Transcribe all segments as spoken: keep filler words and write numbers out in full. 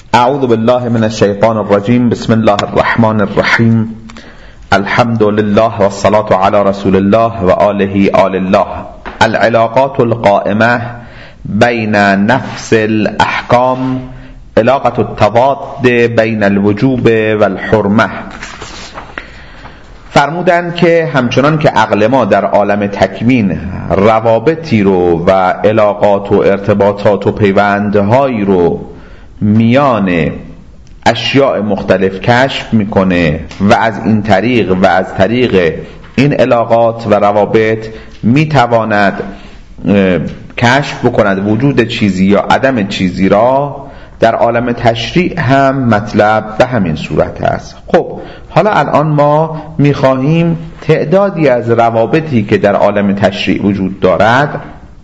اعوذ بالله من الشیطان الرجیم. بسم الله الرحمن الرحیم. الحمد لله والصلاة على رسول الله و آله آل الله. العلاقات القائمة بين نفس الأحكام علاقة التضاد بين الوجوب والحرمة. فرمودند که همچنان که عقل ما در عالم تکوین روابطی رو و علاقات و ارتباطات و پیوندهایی رو میان اشیاء مختلف کشف میکنه و از این طریق و از طریق این علاقات و روابط میتواند کشف بکند وجود چیزی یا عدم چیزی را، در عالم تشریع هم مطلب به همین صورت است. خب حالا الان ما میخواهیم تعدادی از روابطی که در عالم تشریع وجود دارد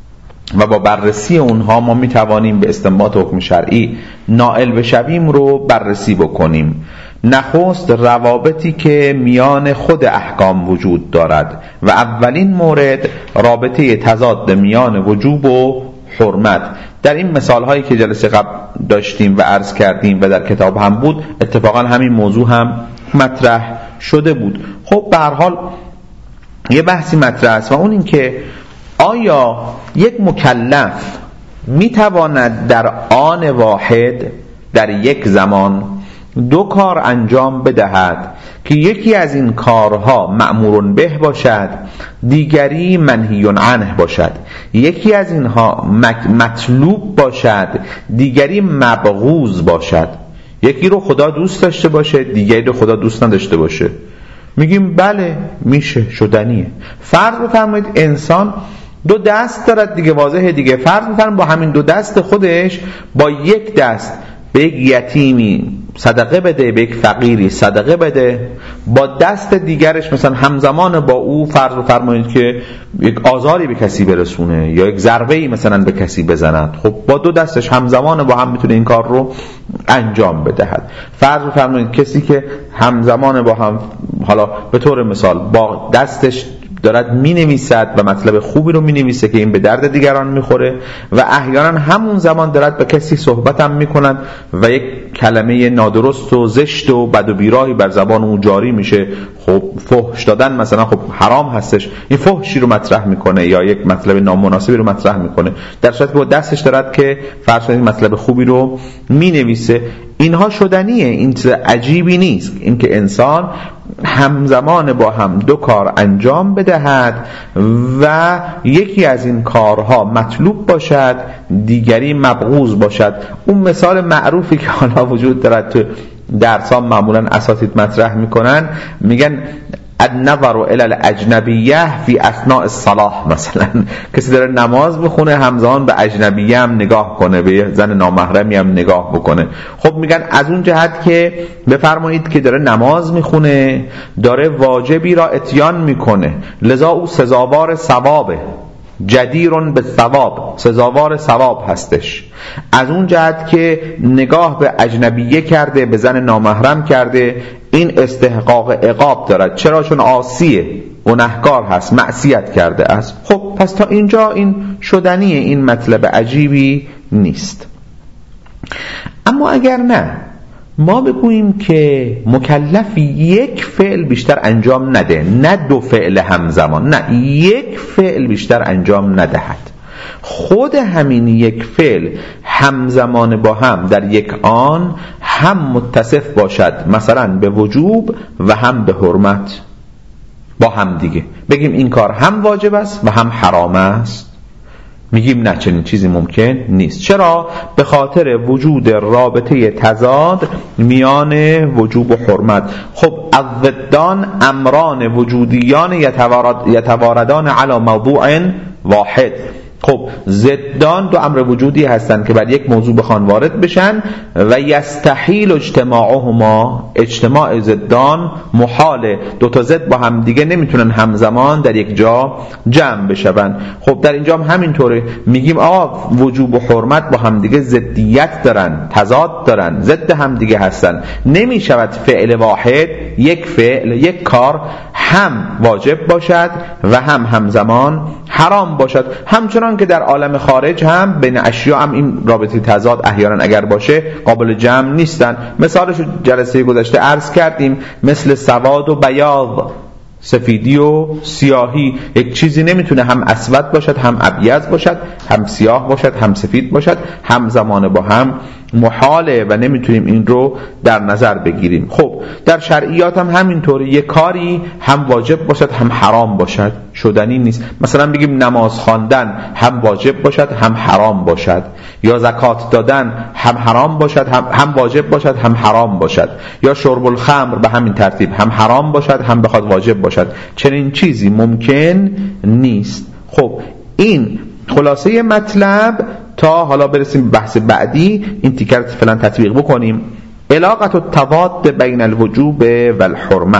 و با بررسی اونها ما میتوانیم به استنباط حکم شرعی نائل بشویم رو بررسی بکنیم. نخست روابطی که میان خود احکام وجود دارد و اولین مورد رابطه تضاد میان وجوب و حرمت. در این مثال هایی که جلسه قبل داشتیم و عرض کردیم و در کتاب هم بود، اتفاقا همین موضوع هم مطرح شده بود. خب به هر حال یه بحثی مطرح است و اون این که آیا یک مکلف میتواند در آن واحد در یک زمان دو کار انجام بدهد که یکی از این کارها مأمور به باشد، دیگری منهی عنه باشد، یکی از اینها مطلوب باشد، دیگری مبغوض باشد، یکی رو خدا دوست داشته باشه، دیگری رو خدا دوست نداشته باشه؟ میگیم بله میشه، شدنیه. فرض بفرمایید انسان دو دست دارد دیگه، واضحه دیگه. فرض بفرمایید با همین دو دست خودش با یک دست به یک یتیمی صدقه بده، به یک فقیری صدقه بده، با دست دیگرش مثلا همزمان با او فرض بفرمایید که یک آزاری به کسی برسونه یا یک ضربه‌ای مثلا به کسی بزند. خب با دو دستش همزمان با هم میتونه این کار رو انجام بدهد. فرض بفرمایید کسی که همزمان با هم، حالا به طور مثال، با دستش دارد می نویسد و مطلب خوبی رو می نویسه که این به درد دیگران می خوره و احیانا همون زمان دارد به کسی صحبت هم می کند و یک کلمه نادرست و زشت و بد و بیراهی بر زبان اون جاری میشه. خب فحش دادن مثلا خب حرام هستش، این فحشی رو مطرح میکنه یا یک مطلب نامناسبی رو مطرح میکنه، در صورتی که با دستش دارد که فرض کنید مطلب خوبی رو می نویسه. اینها شدنیه، این چیز عجیبی نیست اینکه انسان همزمان با هم دو کار انجام بدهد و یکی از این کارها مطلوب باشد، دیگری مبغوض باشد. اون مثال معروفی که حالا وجود دارد تو درسان معمولا اساتید مطرح میکنن، میگن النظر الی الاجنبیه فی اثناء الصلاة. مثلا کسی داره نماز بخونه همزمان به اجنبیه هم نگاه کنه، به زن نامحرمی هم نگاه بکنه. خب میگن از اون جهت که بفرمایید که داره نماز میخونه، داره واجبی را اتیان میکنه، لذا او سزاوار ثوابه، جدیرون به ثواب، سزاوار ثواب هستش. از اون جهت که نگاه به اجنبیه کرده، به زن نامحرم کرده، این استحقاق عقاب دارد. چرا؟ چون عاصیه، گناهکار هست، معصیت کرده است. خب پس تا اینجا این شدنیه، این مطلب عجیبی نیست. اما اگر نه ما بگوییم که مکلف یک فعل بیشتر انجام نده، نه دو فعل همزمان، نه یک فعل بیشتر انجام ندهد، خود همین یک فعل همزمان با هم در یک آن هم متصف باشد مثلا به وجوب و هم به حرمت با هم دیگه، بگیم این کار هم واجب است و هم حرام است، میگیم نه، چنین چیزی ممکن نیست. چرا؟ به خاطر وجود رابطه تضاد میان وجوب و حرمت. خب الضدان امران وجودیان یتواردان علی موضوع واحد. خب ضدان دو امر وجودی هستند که بر یک موضوع بخوان وارد بشن و یستحیل اجتماعهما، اجتماع ضدان محاله، دو تا ضد با هم دیگه نمیتونن همزمان در یک جا جمع بشون. خب در اینجا هم همینطوره، میگیم آقا وجوب و حرمت با هم دیگه ضدیت دارن، تضاد دارن، ضد هم دیگه هستن، نمیشود فعل واحد، یک فعل، یک کار هم واجب باشد و هم همزمان حرام باشد. همچنان همچنان که در عالم خارج هم بین اشیا هم این رابطه تضاد احیانا اگر باشه قابل جمع نیستن. مثالش جلسه گذشته عرض کردیم، مثل سواد و بیاض، سفیدی و سیاهی. یک چیزی نمیتونه هم اسود باشد، هم ابیض باشد، هم سیاه باشد، هم سفید باشد، همزمان با هم محاله و نمیتونیم این رو در نظر بگیریم. خب در شرعیات هم همینطوره، یک کاری هم واجب باشد هم حرام باشد، شدنی نیست. مثلا بگیم نماز خواندن هم واجب باشد هم حرام باشد، یا زکات دادن هم حرام باشد هم, هم واجب باشد هم حرام باشد، یا شرب الخمر به همین ترتیب هم حرام باشد هم بخواد واجب باشد. چنین چیزی ممکن نیست. خب این خلاصه مطلب تا حالا برسیم بحث بعدی. این تیکر فعلا تطبیق بکنیم. علاقه التضاد بین الوجوب و الحرمه.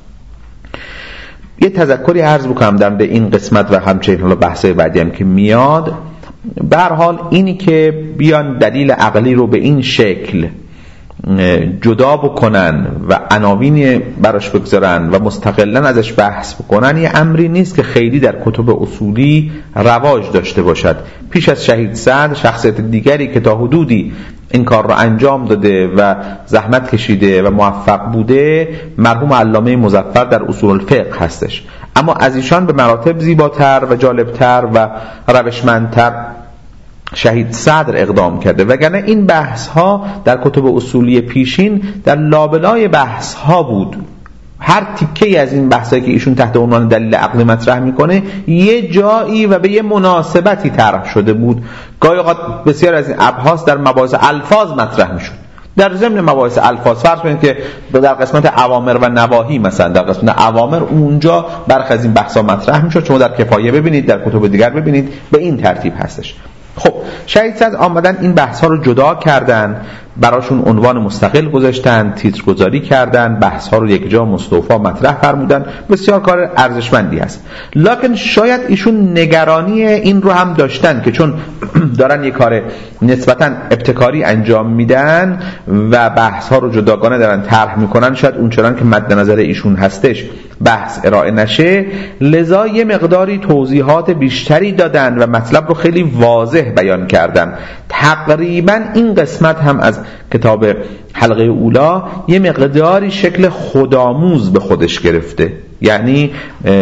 یه تذکری عرض بکنم در مورد این قسمت و همچنین حالا بحث بعدی هم که میاد. به هر حال اینی که بیان دلیل عقلی رو به این شکل جدا بکنن و عناوین براش بگذارن و مستقلا ازش بحث بکنن، یه امری نیست که خیلی در کتب اصولی رواج داشته باشد. پیش از شهید سعد شخصیت دیگری که تا حدودی این کار رو انجام داده و زحمت کشیده و موفق بوده مرحوم علامه مظفر در اصول الفقه هستش، اما از ایشان به مراتب زیباتر و جالبتر و روشمندتر شهید صدر اقدام کرده. وگرنه این بحث ها در کتب اصولی پیشین در لابلای بحث ها بود. هر تیکه از این بحثایی که ایشون تحت عنوان دلیل عقلی مطرح میکنه یه جایی و به یه مناسبتی طرح شده بود. گاهی اوقات بسیار از این ابحاث در مباحث الفاظ مطرح میشد. در ضمن مباحث الفاظ فرض کنید که در قسمت اوامر و نواهی، مثلا در قسمت اوامر اونجا برخی از این بحثا مطرح میشد. شما در کفایه ببینید، در کتب دیگر ببینید، به این ترتیب هستش. خب شهید صدر آمدن این بحث ها رو جدا کردن، براشون عنوان مستقل گذاشتن، تیتر گذاری کردن، بحث ها رو یک جا مستوفا مطرح فرمودن. بسیار کار ارزشمندی هست. لکن شاید ایشون نگرانی این رو هم داشتن که چون دارن یک کار نسبتاً ابتکاری انجام میدن و بحث ها رو جداگانه دارن طرح میکنن، شاید اونچنان که مد نظر ایشون هستش بحث ارائه نشه، لذا یه مقداری توضیحات بیشتری دادن و مطلب رو خیلی واضح بیان کردن. تقریبا این قسمت هم از کتاب حلقه اولا یه مقداری شکل خودآموز به خودش گرفته، یعنی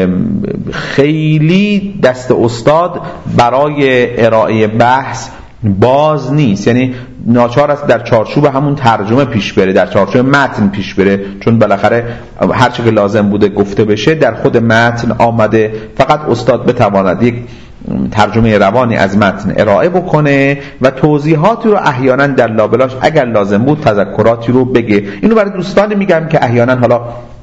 خیلی دست استاد برای ارائه بحث باز نیست، یعنی ناچار است در چارچوب همون ترجمه پیش بره، در چارچوب متن پیش بره، چون بالاخره هر چه که لازم بوده گفته بشه در خود متن آمده. فقط استاد بتواند یک ترجمه روانی از متن ارائه بکنه و توضیحاتی رو احیانا در لابلاش اگر لازم بود تذکراتی رو بگه. اینو برای دوستانی میگم که احیانا حالا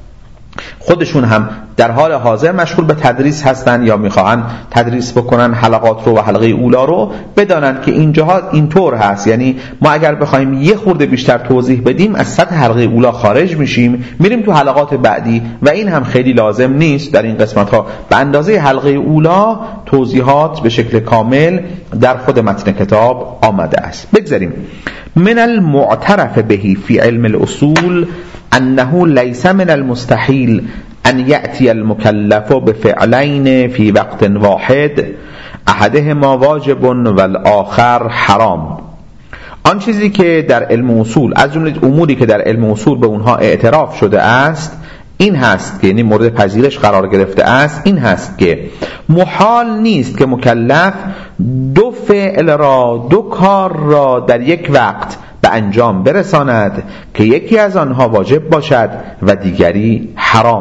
خودشون هم در حال حاضر مشغول به تدریس هستن یا میخواهن تدریس بکنن حلقات رو و حلقه اولا رو، بدانن که اینجاها اینطور هست. یعنی ما اگر بخوایم یه خورده بیشتر توضیح بدیم از سطح حلقه اولا خارج میشیم، میریم تو حلقات بعدی و این هم خیلی لازم نیست. در این قسمت ها به اندازه حلقه اولا توضیحات به شکل کامل در خود متن کتاب آمده است. بگذاریم. من المعترف بهی فی علم الاصول انه لیس من المستحیل ان یأتی المکلف بفعلین فی وقت واحد احدهما واجب والآخر حرام. آن چیزی که در علم اصول از جمله اموری که در علم اصول به اونها اعتراف شده است این هست که، یعنی مورد پذیرش قرار گرفته است، این هست که محال نیست که مکلف دو فعل را، دو کار را در یک وقت به انجام برساند که یکی از آنها واجب باشد و دیگری حرام.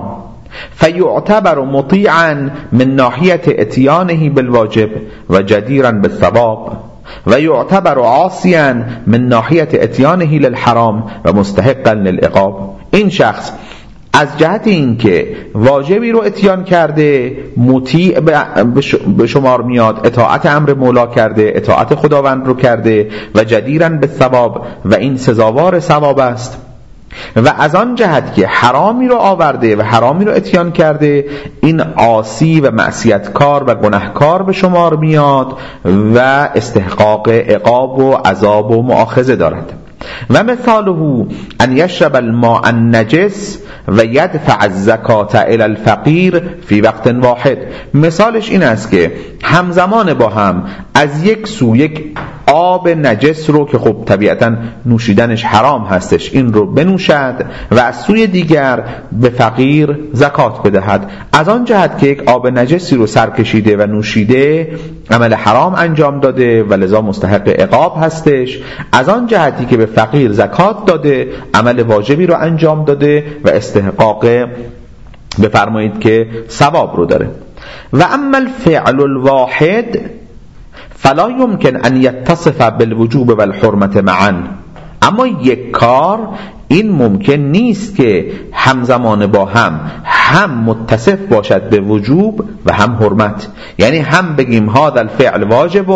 فیعتبر مطیعا من ناحیت اتیانه بالواجب و جدیرا بالثواب و یعتبر عاصیا من ناحیت اتیانه للحرام و مستحقا للعقاب. این شخص از جهت این که واجبی رو اتیان کرده مطیع به شمار میاد، اطاعت امر مولا کرده، اطاعت خداوند رو کرده و جدیراً به ثواب و این سزاوار ثواب است، و از آن جهت که حرامی رو آورده و حرامی رو اتیان کرده این عاصی و معصیتکار و گناهکار به شمار میاد و استحقاق عقاب و عذاب و مؤاخذه دارد. و مثاله ان یشرب الماء النجس و یدفع الزکات الی الفقیر فی وقت واحد. مثالش این است که همزمان با هم از یک سو یک آب نجس رو که خب طبیعتا نوشیدنش حرام هستش این رو بنوشد و از سوی دیگر به فقیر زکات بدهد. از آن جهت که یک آب نجسی رو سر کشیده و نوشیده عمل حرام انجام داده و لذا مستحق عقاب هستش، از آن جهتی که به فقیر زکات داده عمل واجبی رو انجام داده و استحقاق بفرمایید که ثواب رو داره. و اما الفعل الواحد فلا يمكن ان يتصف بالوجوب والحرمة معا. اما یک کار این ممکن نیست که همزمان با هم هم متصف باشد به وجوب و هم حرمت، یعنی هم بگیم هذا الفعل واجب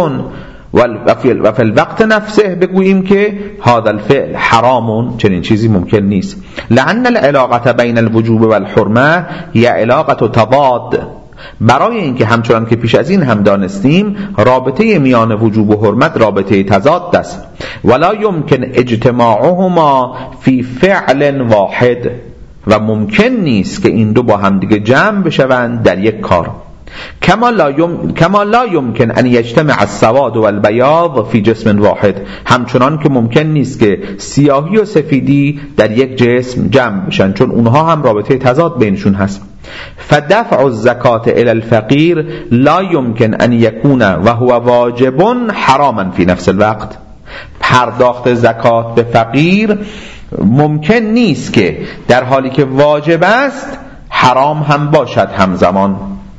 و فی الوقت نفسه بگوییم که هذا الفعل حرام. چنین چیزی ممکن نیست. لأن العلاقة بین الوجوب والحرمة هي علاقة تضاد، برای اینکه همچنان که پیش از این هم دانستیم رابطه میان وجوب و حرمت رابطه تضاد است. ولا يمكن اجتماعهما فی فعل واحد، و ممکن نیست که این دو با هم دیگه جمع بشوند در یک کار. کما لا یم... کما لا يمكن ان يجتمع السواد والبياض في جسم واحد، همچنان که ممکن نیست که سیاهی و سفیدی در یک جسم جمع بشن، چون اونها هم رابطه تضاد بینشون هست. فدفع الزکات الى الفقیر لا يمكن ان يكون وهو واجب حراما في نفس الوقت. پرداخت زکات به فقیر ممکن نیست که در حالی که واجب است حرام هم باشد همزمان.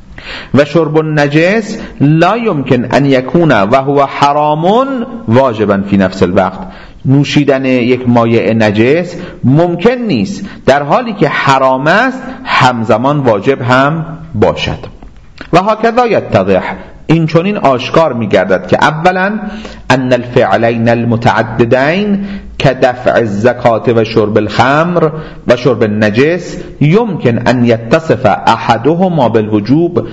و شرب النجس لا يمكن ان يكون وهو حرام واجبا في نفس الوقت. نوشیدن یک مایع نجس ممکن نیست در حالی که حرام است همزمان واجب هم باشد. و هكذا يتضح، این چنین آشکار می‌گردد که اولا ان الفعلین المتعددین كدفع الزکات و شرب الخمر و شرب النجس يمكن ان يتصف احدهما بالوجوب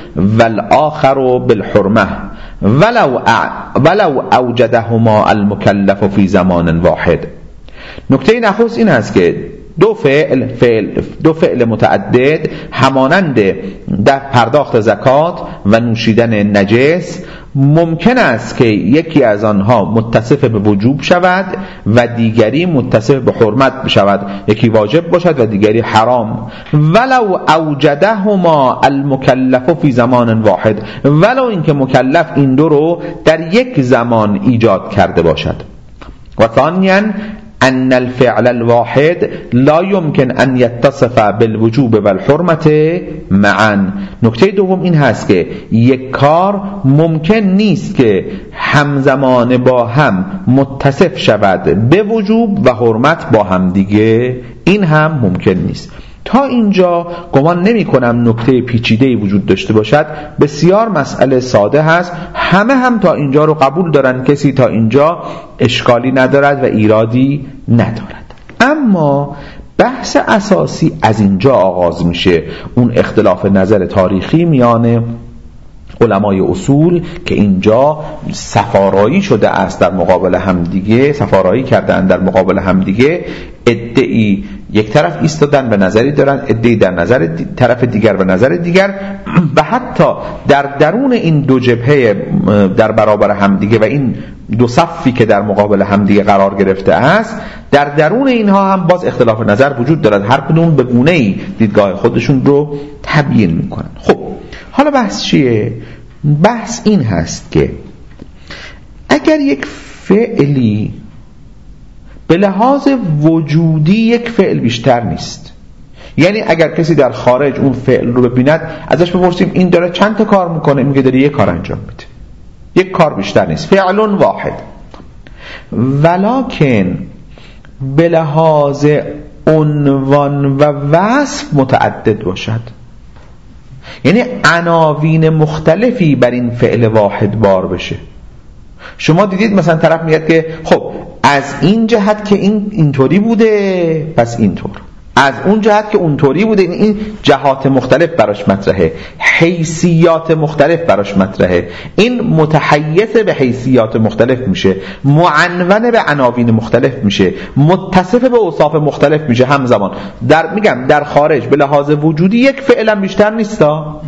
والآخر بالحرمه ولو ولو اوجدهما المکلف في زمان واحد. نکته نخست این است که دو فعل, فعل دو فعل متعدد همانند در پرداخت زکات و نوشیدن نجس ممکن است که یکی از آنها متصف به وجوب شود و دیگری متصف به حرمت شود، یکی واجب باشد و دیگری حرام. ولو اوجدهما المکلف فی زمان واحد، ولو اینکه مکلف این دو رو در یک زمان ایجاد کرده باشد. و ثانیاً ان الفعل الواحد لا يمكن ان يتصف بالوجوب والحرمة معا. نکته دوم این هست که یک کار ممکن نیست که همزمان با هم متصف شود به وجوب و حرمت با هم دیگه، این هم ممکن نیست. تا اینجا گمان نمی کنم نکته پیچیده‌ای وجود داشته باشد، بسیار مسئله ساده هست، همه هم تا اینجا رو قبول دارن، کسی تا اینجا اشکالی ندارد و ایرادی ندارد. اما بحث اساسی از اینجا آغاز میشه، اون اختلاف نظر تاریخی میان علمای اصول که اینجا سفارایی شده است در مقابل همدیگه، سفارایی کردن در مقابل همدیگه. ادعی یک طرف ایستادن به نظری دارن، ادعی در نظر دی... طرف دیگر به نظر دیگر، و حتی در درون این دو جبهه در برابر همدیگه و این دو صفی که در مقابل همدیگه قرار گرفته است، در درون اینها هم باز اختلاف نظر وجود دارد، هر کدوم به گونه‌ای دیدگاه خودشون رو تبیین میکنن. خب حالا بحث چیه؟ بحث این هست که اگر یک فعلی به لحاظ وجودی یک فعل بیشتر نیست، یعنی اگر کسی در خارج اون فعل رو ببیند ازش بپرسیم این داره چند تا کار میکنه، میگه داره یک کار انجام میده، یک کار بیشتر نیست، فعل واحد، ولکن به لحاظ عنوان و وصف متعدد باشد، یعنی عناوین مختلفی بر این فعل واحد بار بشه. شما دیدید مثلا طرف میگه که خب از این جهت که این اینطوری بوده پس اینطور، از اون جهت که اونطوری بوده، این جهات مختلف براش مطرحه، حیثیات مختلف براش مطرحه، این متحیز به حیثیات مختلف میشه، معنون به عناوین مختلف میشه، متصف به اوصاف مختلف میشه همزمان. در میگم در خارج به لحاظ وجودی یک فعلا بیشتر نیستا،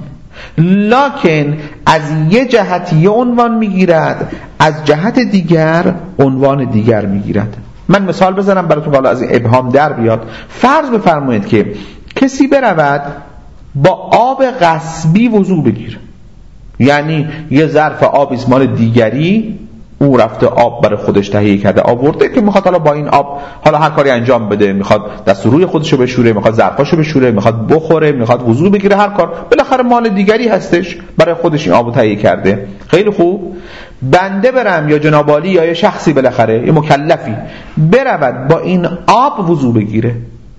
لکن از یه جهت یه عنوان میگیرد، از جهت دیگر عنوان دیگر میگیرد. من مثال بزنم براتون حالا از این ابهام در بیاد. فرض بفرمایید که کسی برود با آب غصبی وضو بگیره، یعنی یه ظرف آب مال دیگری، او رفته آب برای خودش تهیه کرده آورده که میخواد حالا با این آب حالا هر کاری انجام بده، میخواد دست و روی خودشو بشوره، میخواد ظرفاشو بشوره، میخواد بخوره، میخواد وضو بگیره، هر کار، بالاخره مال دیگری هستش، برای خودش این آبو تهیه کرده. خیلی خوب، بنده برم یا جناب عالی یا یه شخصی بالاخره یه مکلفی برود با این آب وضو بگیره،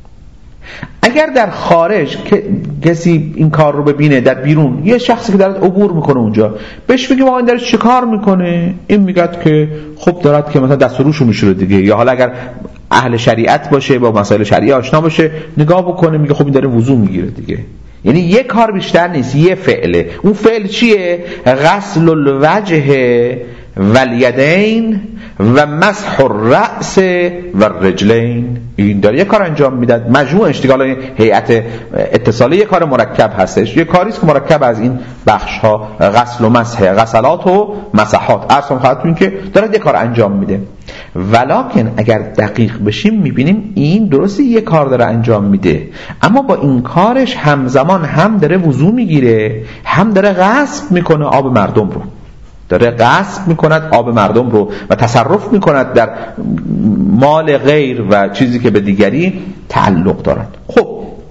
اگر در خارج کسی این کار رو ببینه، در بیرون یه شخصی که دارد عبور میکنه اونجا، بهش بگیم آقا این داره چه کار میکنه؟ این میگد که خب دارد که مثلا دست و روشو میشوره دیگه، یا حالا اگر اهل شریعت باشه، با مسائل شریعه آشنا باشه، نگاه بکنه میگه خب این داره وضو میگیره دیگه. یعنی یه کار بیشتر نیست، یه فعله. اون فعل چیه؟ غسل الوجه والیدین و مسح الرأس و الرجلین. این داره یه کار انجام میداد، مجموع اشتغال هیئت اتصالی یه کار مرکب هستش، یه کاریست که مرکب از این بخش ها، غسل و مسح، غسلات و مسحات، ارسم خواهدتون که داره یه کار انجام میده. ولکن اگر دقیق بشیم میبینیم این درسته یه کار داره انجام میده، اما با این کارش همزمان هم داره وضو میگیره، هم داره غصب میکنه آب مردم رو، داره غصب میکند آب مردم رو و تصرف میکند در مال غیر و چیزی که به دیگری تعلق دارد. خب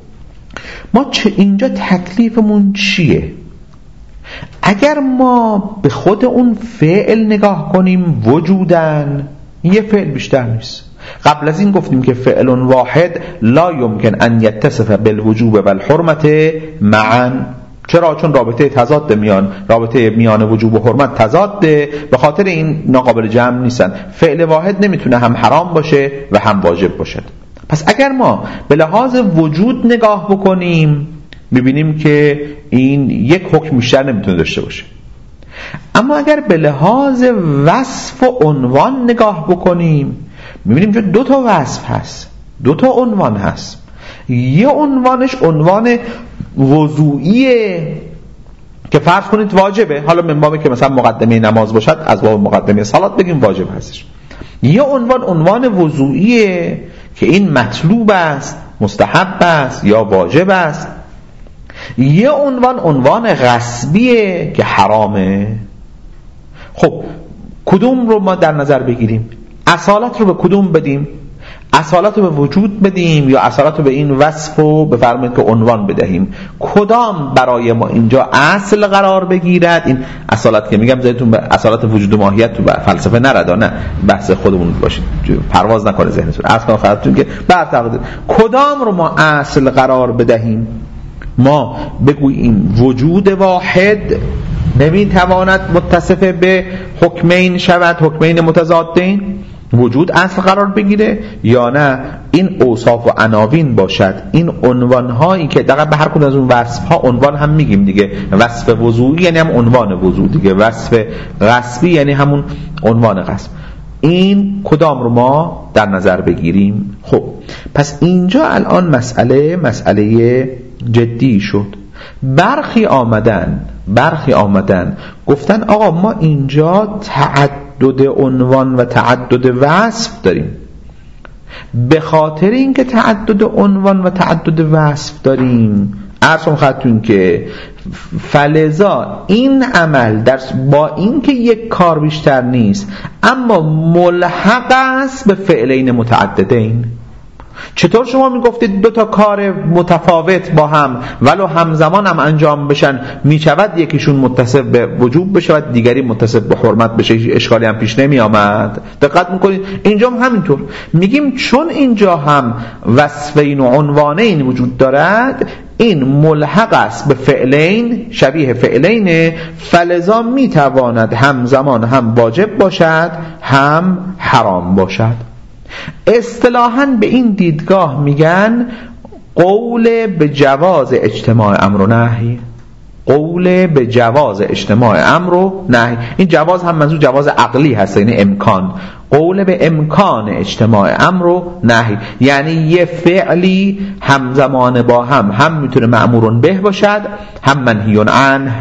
ما چه اینجا تکلیفمون چیه؟ اگر ما به خود اون فعل نگاه کنیم وجودن، یه فعل بیشتر نیست. قبل از این گفتیم که فعل واحد لا یمکن ان یتصف بالوجوب والحرمت معا. چرا؟ چون رابطه تضاد میان رابطه میان وجوب و حرمت تضاده، به خاطر این ناقابل جمع نیستن. فعل واحد نمیتونه هم حرام باشه و هم واجب باشد. پس اگر ما به لحاظ وجود نگاه بکنیم میبینیم که این یک حکم بیشتر نمیتونه داشته باشه. اما اگر به لحاظ وصف و عنوان نگاه بکنیم میبینیم که دو تا وصف هست، دو تا عنوان هست. یه عنوانش عنوان وضوعیه که فرض کنید واجبه، حالا من بابه که مثلا مقدمه نماز باشد از باب مقدمه صلات بگیم واجب هستش. یه عنوان عنوان وضوعیه که این مطلوب است، مستحب است یا واجب است. یه عنوان عنوان غصبیه که حرامه. خب کدوم رو ما در نظر بگیریم؟ اصالت رو به کدوم بدیم؟ اصالت رو به وجود بدیم یا اصالت رو به این وصف رو بفرمایید که عنوان بدهیم؟ کدام برای ما اینجا اصل قرار بگیرد؟ این اصالت که میگم زیدتون به اصالت وجود و ماهیت تو فلسفه نردا، نه بحث خودمون باشید، پرواز نکنه ذهنتون. اصلا خودتون که بعد کدام رو ما اصل قرار بدهیم؟ ما بگوییم وجود واحد نمیتواند متصف به حکمین شود، حکمین متضادین، وجود اصل قرار بگیره، یا نه این اوصاف و عناوین باشد، این عنوان هایی که دقیقا به هر کدوم از اون وصف ها عنوان هم میگیم دیگه. وصف وضوعی یعنی هم عنوان وضوع دیگه، وصف غصبی یعنی همون عنوان غصب. این کدام رو ما در نظر بگیریم؟ خب پس اینجا الان مسئله مسئله جدی شد. برخی آمدن برخی آمدن گفتن آقا ما اینجا تعدد عنوان و تعدد وصف داریم. به خاطر اینکه تعدد عنوان و تعدد وصف داریم، عرضم خدتون که فلذا این عمل در با اینکه یک کار بیشتر نیست اما ملحق است به فعلین متعددین. چطور شما میگفتید دو تا کار متفاوت با هم ولو همزمان هم انجام بشن میشود یکیشون متصف به وجوب بشه و دیگری متصف به حرمت بشه، اشکالی هم پیش نمی آمد؟ دقت میکنید اینجا هم همینطور میگیم چون اینجا هم وصفین و عنوانین وجود دارد، این ملحق است به فعلین، شبیه فعلین، فلذا میتواند همزمان هم واجب باشد هم حرام باشد. اصطلاحاً به این دیدگاه میگن قول به جواز اجتماع امر و نهی، قول به جواز اجتماع امر و نهی. این جواز هم منظور جواز عقلی هست، یعنی امکان، قول به امکان اجتماع امر و نهی، یعنی یه فعلی همزمان با هم هم میتونه مأمور به باشد هم منهی عنه،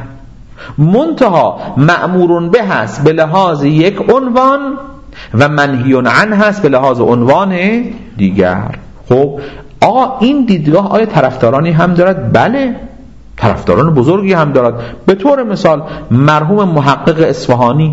منتها مأمور به هست به لحاظ یک عنوان و منهی عنه هست به لحاظ عنوان دیگر. خب آقا این دیدگاه آیا طرفدارانی هم دارد؟ بله، طرفداران بزرگی هم دارد. به طور مثال مرحوم محقق اصفهانی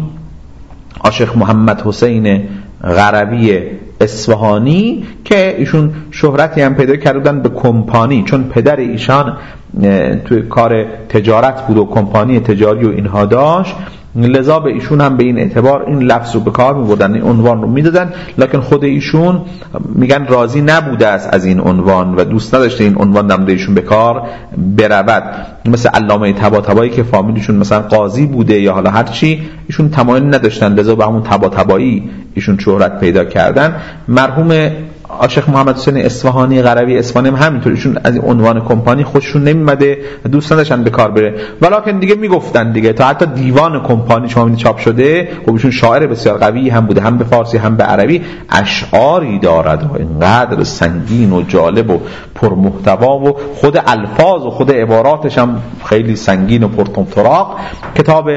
شیخ محمد حسین قروی اصفهانی که ایشون شهرتی هم پیدا کردن به کمپانی، چون پدر ایشان توی کار تجارت بود و کمپانی تجاری و اینها داشت، لذا به ایشون هم به این اعتبار این لفظ رو به کار می‌بردن، این عنوان رو میدادن، لکن خود ایشون میگن راضی نبوده است از این عنوان و دوست نداشته این عنوان نمده ایشون به کار برود. مثل علامه طباطبایی که فامیلشون مثلا قاضی بوده یا حالا هر چی، ایشون تمایل نداشتن، لذا به همون طباطبایی ایشون شهرت پیدا کردن. مرحوم شیخ محمد حسین اصفهانی قروی اصفهانی هم همینطور، ایشون از این عنوان کمپانی خوششون نمیمده و دوست نداشتن به کار بره، ولکن دیگه میگفتن دیگه، تا حتی دیوان کمپانی شما میبینید چاپ شده. خب ایشون شاعر بسیار قوی هم بوده، هم به فارسی هم به عربی، اشعاری دارد و اینقدر سنگین و جالب و پرمحتوا و خود الفاظ و خود عباراتش هم خیلی سنگین و پرطمطراق. کتاب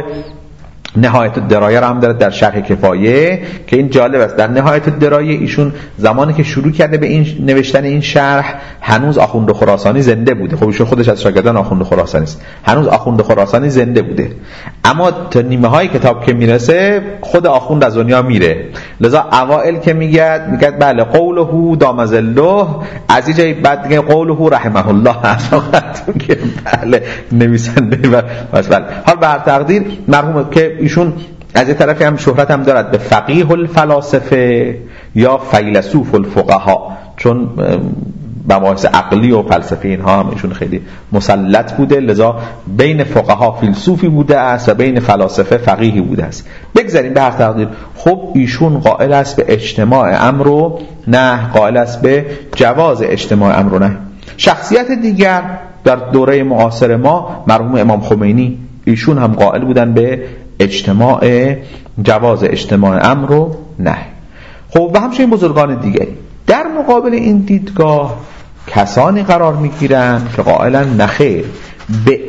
نهایت الدرایه را هم داره در شرح کفایه که این جالب است. در نهایت الدرایه ایشون زمانی که شروع کرده به این نوشتن این شرح هنوز آخوند خراسانی زنده بوده. خب ایشون خودش از شاگردان آخوند خراسانی است، هنوز آخوند خراسانی زنده بوده، اما تا نیمه های کتاب که میرسه خود آخوند از دنیا میره. لذا اوائل که میگه میگه بله قوله دام ظله، از این جای بعد میگه قوله رحمه الله، فقط که بله نویسنده و بله. حال به هر تقدیر مرحوم که ایشون از یه طرفی هم شهرت هم دارد به فقیه الفلاسفه یا فیلسوف الفقها، چون مباحث عقلی و فلسفه اینها هم ایشون خیلی مسلط بوده، لذا بین فقها فیلسوفی بوده است و بین فلاسفه فقیهی بوده است. بگذاریم به هر تقدیر. خب ایشون قائل است به اجتماع امر و نه، قائل است به جواز اجتماع امر و نه. شخصیت دیگر در دوره معاصر ما مرحوم امام خمینی، ایشون هم قائل بودن به اجتماع جواز اجتماع امر و نه. خب و همچنین بزرگان دیگری. در مقابل این دیدگاه کسانی قرار میگیرن که قائلا نخیر، به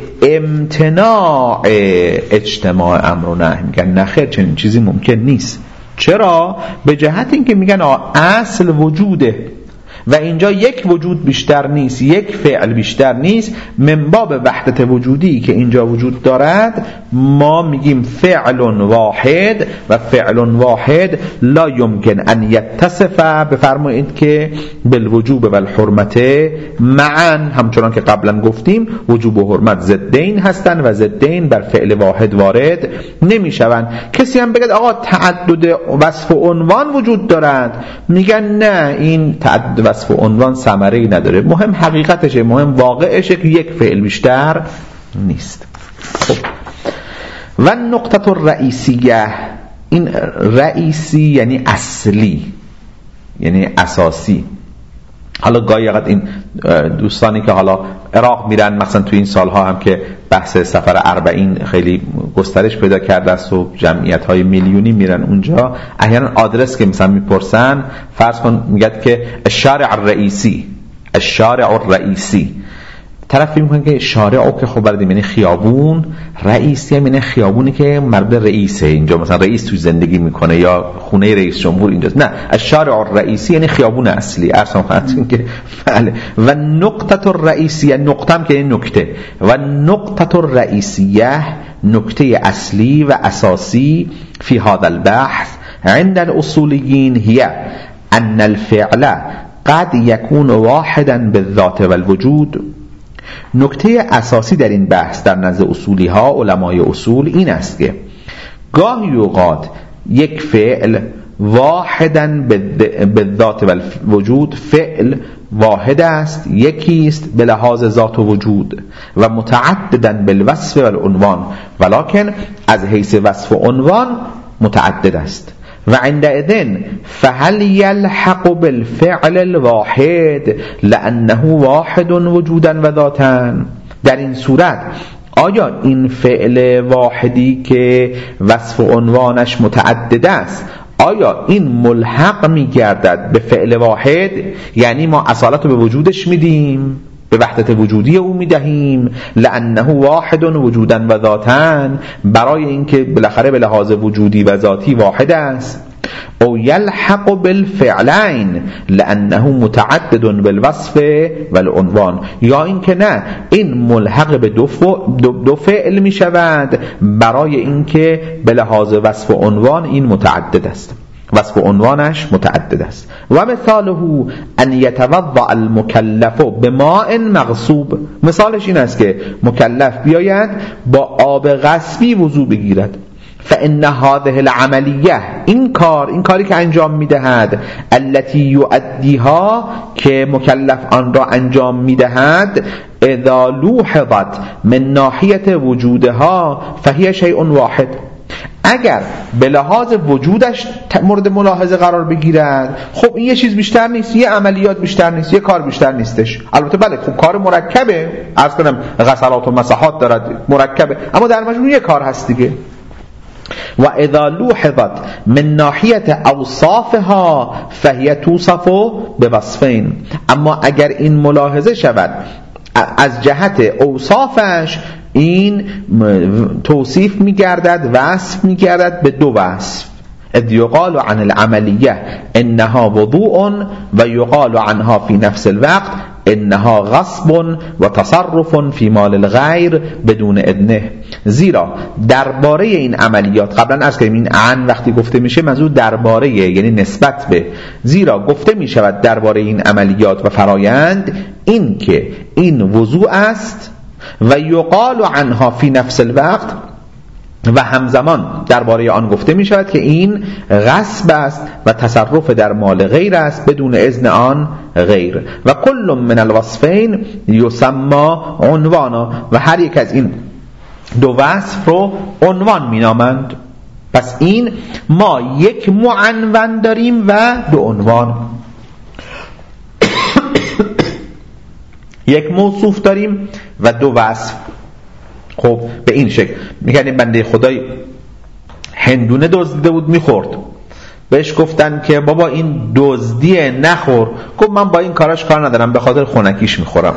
امتناع اجتماع امر و نه، میگن نخیر چنین چیزی ممکن نیست. چرا؟ به جهت اینکه میگن اصل وجوده و اینجا یک وجود بیشتر نیست، یک فعل بیشتر نیست، من باب وحدت وجودی که اینجا وجود دارد ما میگیم فعل واحد و فعل واحد لا یمکن ان یتصف، بفرمایید که بالوجوب و الحرمت معا، همچنان که قبلا گفتیم وجوب و حرمت ضدین هستند و ضدین بر فعل واحد وارد نمیشوند. کسی هم بگه آقا تعدد وصف و عنوان وجود دارد، میگن نه، این تعدد وصف و عنوان ثمره‌ای نداره، مهم حقیقتشه، مهم واقعشه که یک فعل بیشتر نیست. خب و نقطه الرئیسیه، این رئیسی یعنی اصلی، یعنی اساسی. حالا گاهی وقت این دوستانی که حالا عراق میرن، مثلا تو این سالها هم که بحث سفر اربعین خیلی گسترش پیدا کرده است و جمعیت های میلیونی میرن اونجا، احیانا آدرس که مثلا میپرسن فرض کن میگه که الشارع الرئیسی، الشارع الرئیسی، طرف فکر میکنه که شارع که خب بردیم یعنی خیابون، رئیسی هم یعنی خیابونی که مربوط رئیسه، اینجا مثلا رئیس توی زندگی میکنه یا خونه رئیس جمهور اینجاست. نه، الشارع الرئیسی یعنی خیابون اصلی. ارسم خواهد که بله. و نقطه الرئیسیه، نقطه هم که این نکته، و نقطه الرئیسیه، نکته اصلی و اساسی فی هذا البحث عند الاصولیین هی ان الفعل قد یکون واحدا بالذات والوجود. نکته اساسی در این بحث در نزد اصولی ها، علمای اصول، این است که گاهی اوقات یک فعل واحداً بالذات والوجود، فعل واحد است، یکی است به لحاظ ذات و وجود، و متعدداً بالوصف والعنوان، ولکن از حیث وصف و عنوان متعدد است. و عندئذ فهل يلحق بالفعل الواحد لأنه واحد وجودا و ذاتا؟ در این صورت آیا این فعل واحدی که وصف و عنوانش متعدد است آیا این ملحق می گردد به فعل واحد؟ یعنی ما اصالت رو به وجودش میدیم، به وحدت وجودی او میدهیم، لأنه واحد وجودا و ذاتا، برای اینکه بالاخره به لحاظ وجودی و ذاتی واحد است. او یلحق بالفعلین لأنه متعدد بالوصف والعنوان، یا اینکه نه، این ملحق به دو, دو, دو فعل می شود برای اینکه به لحاظ وصف و عنوان این متعدد است، وصف و عنوانش متعدد است. و مثاله ان یتوضأ المکلف بماء مغصوب، مثالش این است که مکلف بیاید با آب غصبی وضو بگیرد. فإن هذه العملیه، این کار، این کاری که انجام میدهد، التي یؤدیها، که مکلف آن را انجام میدهد، اذا لوحظت من ناحیه وجودها فهی شیء واحد، اگر به لحاظ وجودش مورد ملاحظه قرار بگیرد، خب این یه چیز بیشتر نیست، یه عملیات بیشتر نیست، یه کار بیشتر نیستش. البته بله خب کار مرکبه، عرض کنم غسلات و مسحات دارد، مرکبه، اما در مجموع یه کار هست دیگه. و اذا لوحظت من ناحیه اوصافها فهی توصف بوصفین، اما اگر این ملاحظه شود از جهت اوصافش، این توصیف می‌گردد، وصف می‌گردد به دو وصف. اذ یقال عن العملیه انها وضوء و یقال عنها فی نفس الوقت انها غصب و تصرف فی مال الغیر بدون اذنه. زیرا درباره این عملیات، قبلا عرض کردیم این عن وقتی گفته میشه منظور درباره، یعنی نسبت به، زیرا گفته میشود درباره این عملیات و فرایند این که این وضوء است، و یقال عنها فی نفس الوقت، و همزمان درباره آن گفته می شود که این غصب است و تصرف در مال غیر است بدون اذن آن غیر. و کل من الوصفین یسمى عنوانا، و هر یک از این دو وصف رو عنوان می نامند. پس این ما یک معنون داریم و دو عنوان، یک موصوف داریم و دو وصف. خب به این شکل میگن بنده خدای هندونه دزدیده بود میخورد، بهش گفتن که بابا این دزدیه نخور، گفت من با این کاراش کار ندارم، به خاطر خنکیش میخورم.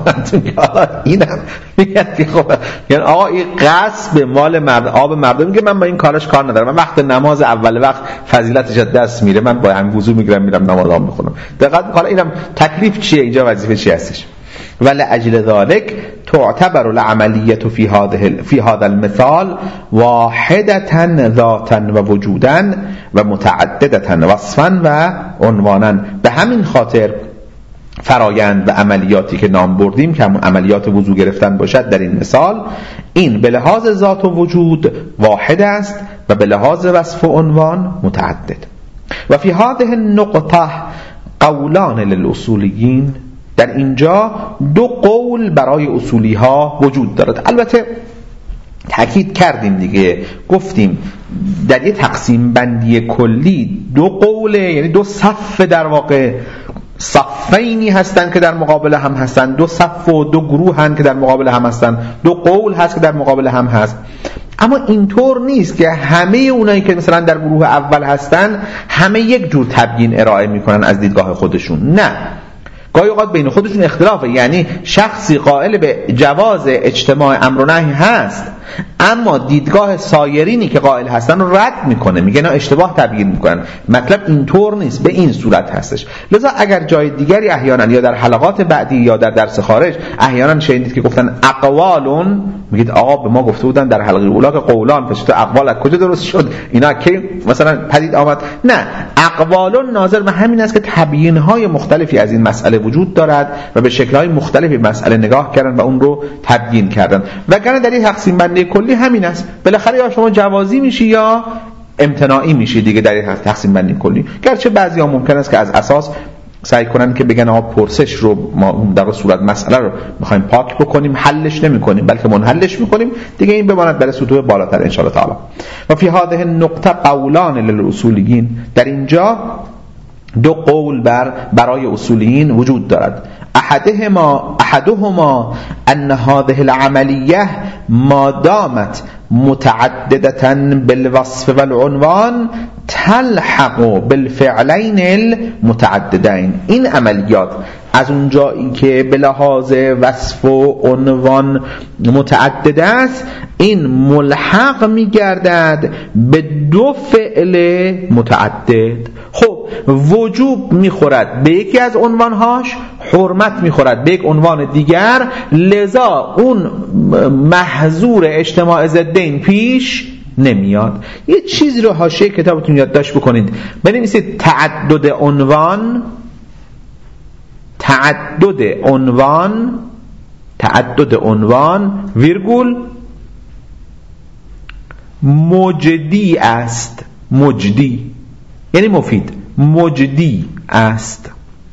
اینم میگن که خب یعنی آقا این غصب مال مرد، آب مردم، میگه من با این کاراش کار ندارم، من وقت نماز اول وقت فضیلتش دست میره، من با هم وضو میگیرم میرم نمازام میخونم. دقت حالا اینم تکلیف چیه اینجا، وظیفه چی هستش؟ ولأجل ذلك تعتبر العملية في هذا في هذا المثال واحدة ذاتا ووجودا ومتعددة وصفا وعنوانا. به همین خاطر فرایند و عملیاتی که نام بردیم که همون عملیات وضو گرفتن باشد در این مثال، این به لحاظ ذات و وجود واحد است و به لحاظ وصف و عنوان متعدد. و فی هذه النقطه قولان للاصولیین، در اینجا دو قول برای اصولی ها وجود دارد. البته تأکید کردیم دیگه، گفتیم در یه تقسیم بندی کلی دو قوله، یعنی دو صف، در واقع صفینی هستن که در مقابل هم هستن، دو صف و دو گروه هستن که در مقابل هم هستن، دو قول هست که در مقابل هم هست. اما اینطور نیست که همه اونایی که مثلا در گروه اول هستن همه یک جور تبیین ارائه میکنن از دیدگاه خودشون، نه، گاهی اوقات بین خودشون اختلافه. یعنی شخصی قائل به جواز اجتماع امر و نهی هست، اما دیدگاه سایرینی که قائل هستن رو رد میکنه، میگه نه اشتباه تبیین میکنن. مطلب اینطور نیست، به این صورت هستش. لذا اگر جای دیگری احیانا یا در حلقات بعدی یا در درس خارج احیانا شنیدید که گفتن اقوالون، میگید آقا به ما گفته بودن در حلقه اولا که قولان، پس تو اقوال از کجا درست شد؟ اینا کی مثلا پدید آمد؟ نه، اقوالون ناظر به همین است که تبیین های مختلفی از این مسئله وجود دارد و به شکل های مختلفی مسئله نگاه کردن و اون رو تبیین کردن. وگرنه در این تقسیم بندی کلی همین است، بالاخره یا شما جوازی میشی یا امتناعی میشی دیگه در این تقسیم بندی کلی. گرچه بعضی ها ممکن است که از اساس سعی کنن که بگن آقا پرسش رو ما در صورت مسئله رو میخوایم پاک بکنیم، حلش نمی کنیم بلکه منحلش میکنیم دیگه، این بماند برای سطوح بالاتر ان شاء الله تعالی. و فی هذه النقطه قولان للاصولیین، در اینجا دو قول بر برای اصولیین وجود دارد. احدهما احدهما ان هذه العملیه ما دامت متعددة بالوصف والعنوان تلحق بالفعلین المتعددین، این عملیات از اونجایی که به لحاظ وصف و عنوان متعدد است این ملحق میگردد به دو فعل متعدد. خب وجوب میخورد به یکی از عنوانهاش، حرمت میخورد به یک عنوان دیگر، لذا اون محظور اجتماع ضدین پیش نمیاد. یه چیزی رو حاشیه کتابتون یادداشت بکنید، بنویسید تعدد عنوان، تعدد عنوان، تعدد عنوان ویرگول مجدی است. مجدی یعنی مفید، مجدی است.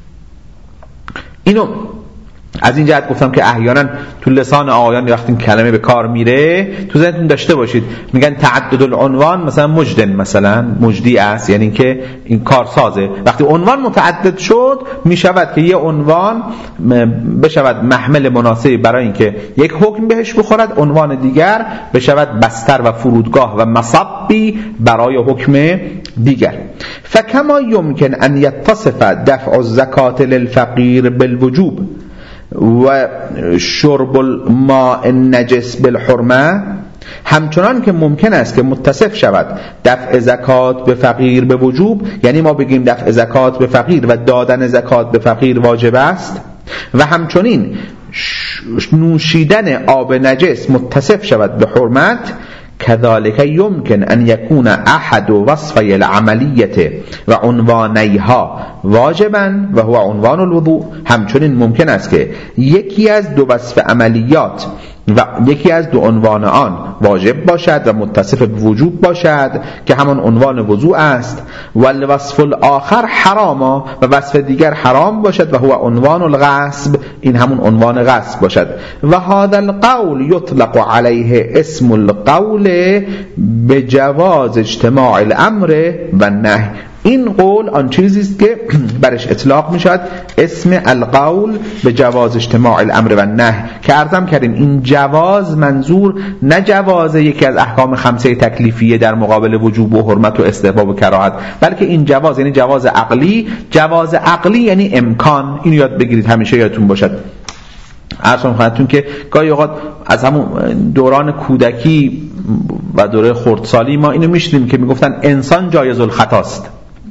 اینو از این جهت گفتم که احیانا تو لسان آقایان وقتی این کلمه به کار میره تو ذهنتون داشته باشید، میگن تعدد العنوان مثلا مجدن، مثلا مجدی است، یعنی که این کار سازه. وقتی عنوان متعدد شد میشود که یه عنوان بشود محمل مناسبی برای اینکه یک حکم بهش بخورد، عنوان دیگر بشود بستر و فرودگاه و مصبی برای حکم دیگر. فکما یمکن ان یتصف دفع الزکات للفقیر بالوجوب و شرب الماء النجس بالحرمه، همچنان که ممکن است که متصف شود دفع زکات به فقیر به وجوب، یعنی ما بگیم دفع زکات به فقیر و دادن زکات به فقیر واجب است، و همچنین نوشیدن آب نجس متصف شود به حرمت، كذلك يمكن أن يكون أحد وصفي العملية وعنوانيها واجبا وهو عنوان الوضوء، همچنین ممکن است که یکی از دو وصف عملیات و یکی از دو عنوان آن واجب باشد و متصف به وجوب باشد که همان عنوان وضوء است، و الوصف الاخر حراما، و وصف دیگر حرام باشد و هو عنوان الغصب، این همون عنوان غصب باشد. و هذا القول يطلق عليه اسم القول بجواز اجتماع الامر و النهی، این قول آن چیزی است که برش اطلاق می شود اسم القول به جواز اجتماع الامر و النهی، که عرضم کردیم این جواز منظور نه جواز یکی از احکام خمسه تکلیفیه در مقابل وجوب و حرمت و استحباب و کراهت، بلکه این جواز یعنی جواز عقلی. جواز عقلی یعنی امکان، اینو یاد بگیرید همیشه یادتون باشد. عرضم خدمتتون که گاهی اوقات از همون دوران کودکی و دوره خردسالی ما اینو میشنیدیم که میگفتن انسان جایز الخطاست،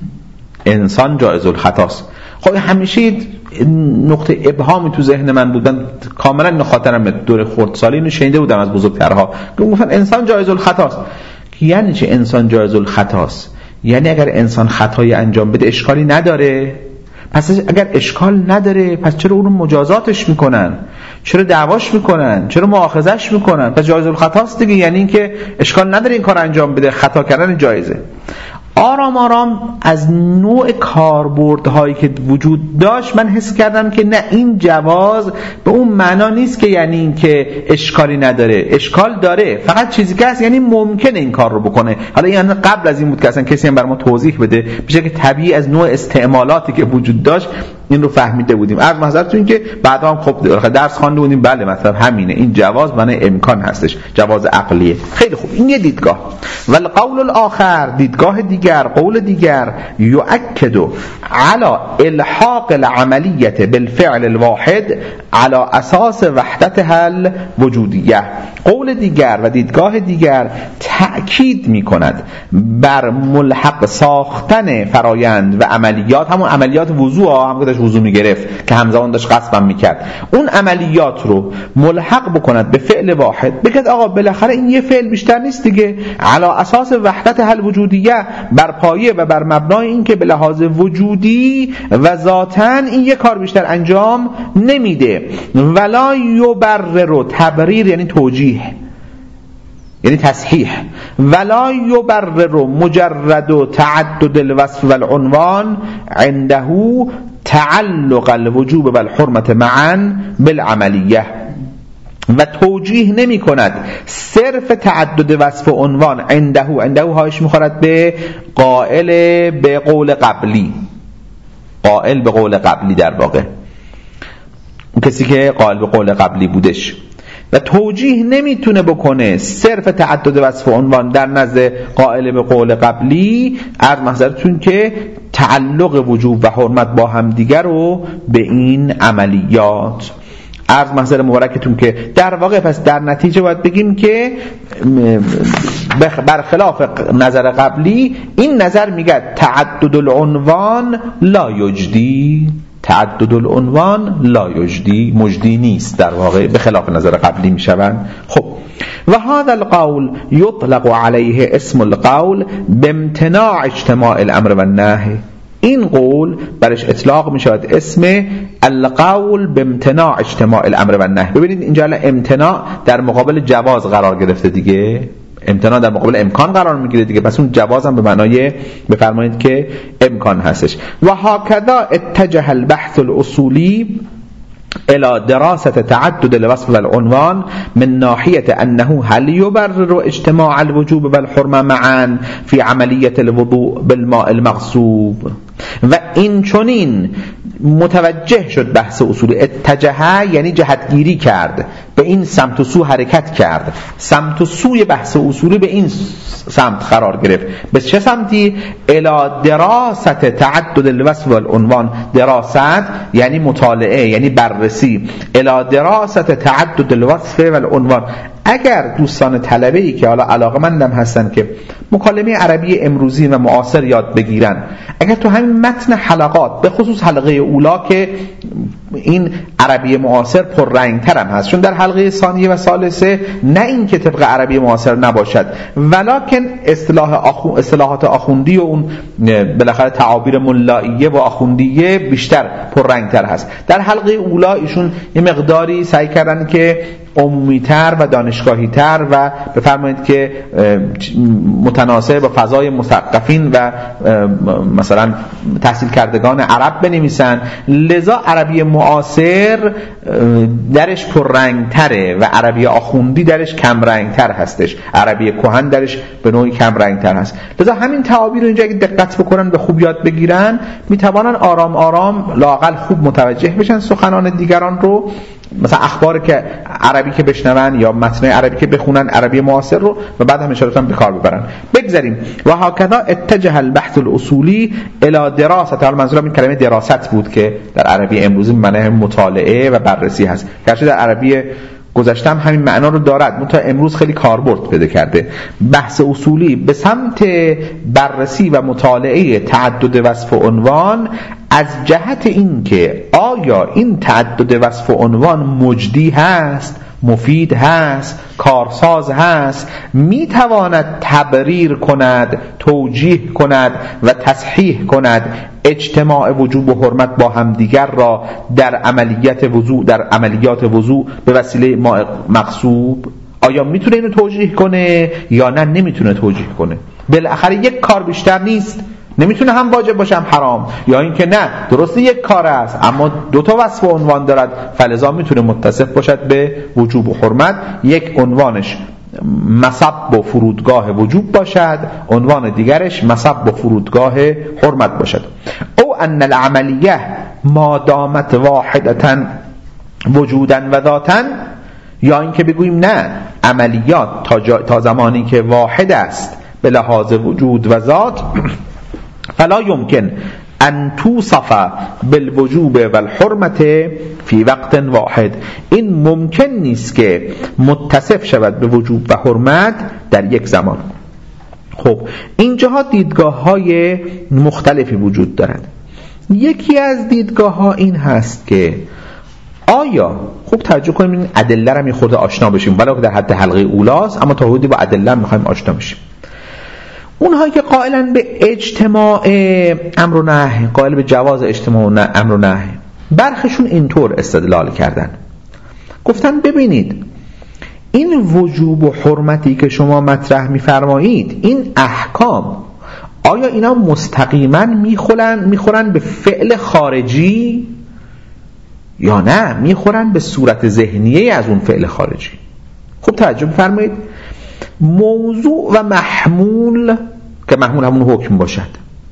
انسان جایز الخطاست. خب همیشه نقطه ابهامی تو ذهن من بود، من کاملا اینو خاطرم دور خردسالی اینو شنیده بودم از بزرگترها که گفتن انسان جایز الخطاست. یعنی چه انسان جایز الخطاست؟ یعنی اگر انسان خطایی انجام بده اشکالی نداره. پس اگر اشکال نداره پس چرا اون رو مجازاتش میکنن؟ چرا دعواش میکنن؟ چرا مؤاخذش میکنن؟ پس جایز الخطاست دیگه، یعنی اینکه اشکال نداره این کار انجام بده، خطا کردن جایزه. آرام آرام از نوع کاربردهایی که وجود داشت من حس کردم که نه، این جواز به اون معنا نیست که یعنی این که اشکالی نداره، اشکال داره، فقط چیزی که هست یعنی ممکنه این کار رو بکنه. حالا یعنی قبل از این بود که اصلا کسی هم بر ما توضیح بده، میشه که طبیعی از نوع استعمالاتی که وجود داشت این رو فهمیده بودیم. عرض محضرتون که بعدا هم خب درس خوانده بودیم، بله مطلب همینه، این جواز معنی امکان هستش، جواز عقلیه. خیلی خوب، این یه دیدگاه. والقول الاخر، دیدگاه دیگر، قول دیگر، یؤکد على الحاق العملیه بالفعل الواحد على اساس وحدتها الوجودیه. قول دیگر و دیدگاه دیگر تأکید میکند بر ملحق ساختن فرایند و عملیات، همون عملیات وضوء ها، هم که داشت وضوء میگرفت که همزمان داشت غسلم میکرد، اون عملیات رو ملحق بکند به فعل واحد، بگید آقا بالاخره این یه فعل بیشتر نیست دیگه، علی اساس وحدتها الوجودیه، بر پایه و بر مبنای این که به لحاظ وجودی و ذاتاً این یه کار بیشتر انجام نمیده. ولا یبرر، تبریر یعنی توجیه یعنی تصحیح، ولا یبرر مجرد تعدد الوصف والعنوان عنده تعلق الوجوب و الحرمت معا بالعملیه و توجیه نمی کند صرف تعدد وصف و عنوان عنده عنده هایش میخورد به قائل به قول قبلی، قائل به قول قبلی در واقع کسی که قائل به قول قبلی بودش، و توجیه نمیتونه بکنه صرف تعدد وصف و عنوان در نزد قائل به قول قبلی از محضرتون که تعلق وجوب و حرمت با هم دیگر رو به این عملیات عرض محضر مبارکتون که در واقع پس در نتیجه باید بگیم که برخلاف نظر قبلی این نظر میگه تعدد العنوان لا یجدی، تعدد العنوان لا یجدی، مجدی نیست در واقع، به خلاف نظر قبلی میشوند. خب و هذا القول یطلق علیه اسم القول بامتناع اجتماع الامر و النهی، این قول برش اطلاق می شود اسم القول بامتناع اجتماع الامر و النهی. ببینید اینجا امتناع در مقابل جواز قرار گرفته دیگه، امتناع در مقابل امکان قرار میگیره دیگه، پس اون جواز هم به معنای بفرمایید که امکان هستش. و هکذا اتجه البحث الاصولی الى دراسة تعدد الوصف والعنوان من ناحية أنه هل يبرر اجتماع الوجوب والحرمة معا في عملية الوضوء بالماء المغصوب. و این چنین متوجه شد بحث اصولی، اتجه یعنی جهتگیری کرد، به این سمت و سو حرکت کرد، سمت و سوی بحث اصولی به این سمت قرار گرفت. به چه سمتی؟ الی دراست تعدد الوصف والعنوان، دراست یعنی مطالعه یعنی بررسی، الی دراست تعدد الوصف والعنوان. اگر دوستان طلبه‌ای که حالا علاقه‌مندم هستن که مکالمه عربی امروزی و معاصر یاد بگیرن، اگر تو همین متن حلقات به خصوص حلقه اولا که این عربی معاصر پررنگ‌تر هم هست، چون در حلقه ثانیه و ثالثه نه این که طبق عربی معاصر نباشد، ولکن اصطلاح آخو... اصطلاحات آخوندی و اون بالاخره تعابیر ملائیه و آخوندیه بیشتر پررنگ‌تر هست. در حلقه اولا ایشون یه مقداری سعی کردن که عمومی‌تر و دانشگاهی‌تر و بفرمایید که متناسب با فضای مثقفین و مثلا تحصیل کردگان عرب بنویسن، لذا عربی معاصر درش پررنگ‌تره و عربی آخوندی درش کم رنگ‌تر هستش، عربی کهن درش به نوعی کم رنگ‌تر هست. لذا همین تعابیر رو اینجا اگه دقت بکنن به خوب یاد بگیرن، میتوانن آرام آرام لااقل خوب متوجه بشن سخنان دیگران رو، مثلا اخبار که عربی که بشنون یا متن عربی که بخونن عربی معاصر رو، و بعد هم اشارات هم به کار ببرن. بگذاریم و هکذا اتجه البحث الاصولی الی دراسه، حالا منظورم این کلمه دراست بود که در عربی امروزی معنی مطالعه و بررسی هست، گرچه در عربی گذشته هم همین معنا رو دارد، منتها امروز خیلی کاربرد پیدا کرده. بحث اصولی به سمت بررسی و مطالعه تعدد وصف و عنوان از جهت این که آیا این تعدد وصف و عنوان مجدی هست، مفید هست، کارساز هست، میتواند تبریر کند، توجیه کند و تصحیح کند اجتماع وجوب و حرمت با همدیگر را در عملیات وضوء در عملیات وضوء به وسیله ماء مغصوب. آیا میتونه اینو توجیه کنه یا نه نمیتونه توجیه کنه؟ بالاخره یک کار بیشتر نیست، نمیتونه هم واجب باشه هم حرام، یا اینکه نه درسته یک کار است اما دو تا وصف و عنوان دارد، فلذا میتونه متصف باشد به وجوب و حرمت، یک عنوانش مصب و فرودگاه وجوب باشد، عنوان دیگرش مصب و فرودگاه حرمت باشد. او ان العملیه ما دامت واحدتا وجودا و ذاتا، یا اینکه بگوییم نه عملیات تا, جا... تا زمانی که واحد است به لحاظ وجود و ذات، فلا يمكن ان توصف بالوجوب والحرمت فی وقت واحد، این ممکن نیست که متصف شود به وجوب و حرمت در یک زمان. خب اینجاها دیدگاه های مختلفی وجود دارد. یکی از دیدگاه ها این هست که آیا خوب توجه کنیم این ادله را میخورده آشنا بشیم، ولی در حد حلقه اولاست اما تا حدودی با ادله میخوایم آشنا بشیم. اونهایی که قائلن به اجتماع امر و نهی، قائل به جواز اجتماع و امر و نهی، برخشون اینطور استدلال کردن، گفتن ببینید این وجوب و حرمتی که شما مطرح می‌فرمایید، این احکام آیا اینا مستقیما میخورن میخورن به فعل خارجی یا نه میخورن به صورت ذهنیه از اون فعل خارجی؟ خب توجه بفرمایید، موضوع و محمول که محمول همون حکم باشد،